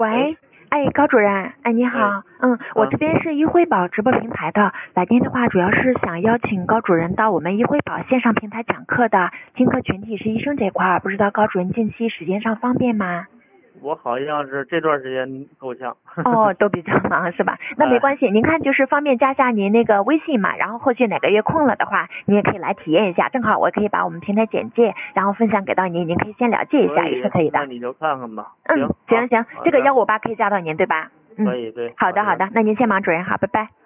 喂，哎，高主任，哎，你好，我这边是医惠宝直播平台的，来电的话主要是想邀请高主任到我们医惠宝线上平台讲课的，听课群体是医生这块，不知道高主任近期时间上方便吗？ 我好像是这段时间够呛。 哦，都比较忙是吧？那没关系，您看就是方便加下您那个微信嘛，然后后续哪个月空了的话，你也可以来体验一下，正好我可以把我们平台简介，然后分享给到您，您可以先了解一下也是可以的。 那你就看看吧。 行，这个158可以加到您对吧？ 可以，对。 好的，那您先忙主任好，拜拜。